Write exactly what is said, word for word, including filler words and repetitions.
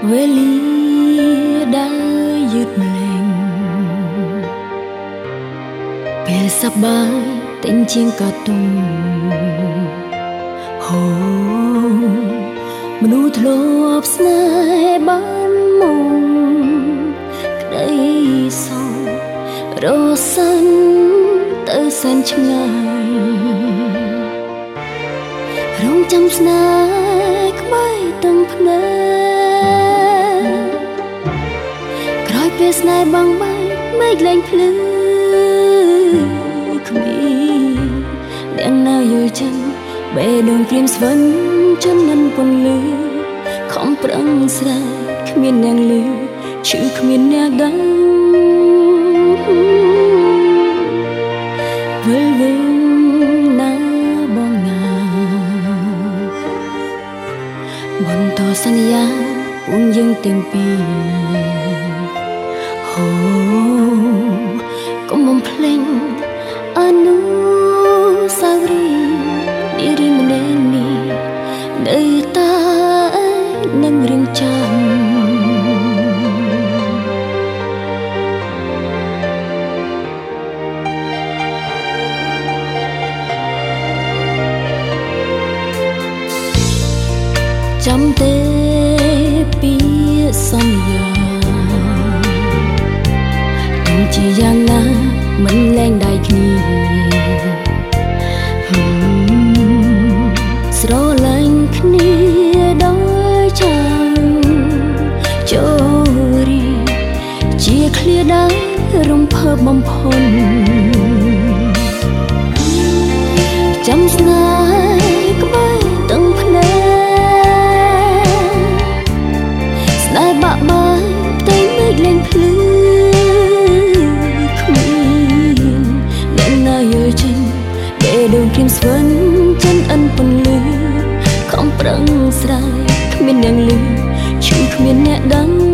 វេលាដែលយឺតម្លេងពេលសប្បាយទិញជាងក៏ទុំហូមនុស្សធ្លាប់ស្នេហ៍បានមុំក្តីសងរសានទៅសែនឆ្ងាយរងចាំស្នេហ៍ក្បែរទាំងភ្នែកក្រោយពេលស្នេហ៍បងបែកមេឃលែងភ្លឺគ្មានអ្នកណាយល់ចឹងបេះដូងព្រាមស្វិនចំនិនពន្លឺខំប្រឹងស្រាយគ្មានអ្នកលឺឈឺគ្មានអ្នកដឹងវិលវិញណាបងណាបន្តសន្យាពុំយើងទាំងពីរហូកុំបំភ្លេងអនុស្សាវរីយ៍នារីម្នាក់នេះនៅតែនឹងរៀងចាំចាំទេពីសន្យាទោះជាយ៉ាងណាមិនលែងដៃគ្នាស្រឡាញ់គ្នាដោយចាំចូលរីជាឃ្លាដែលរំភើបបំផុតចាំស្នេហ៍ក្បែរទាំងភ្នែកស្នេហ៍បាក់បាយតែមេឃលែងភ្លឺគ្មានអ្នកណាយល់ចេញបេះដូងព្រាមស្វិនចិនអិនពន្លឺខំប្រឹងស្រាយគ្មានអ្នកលឺឈឺគ្មានអ្នកដឹង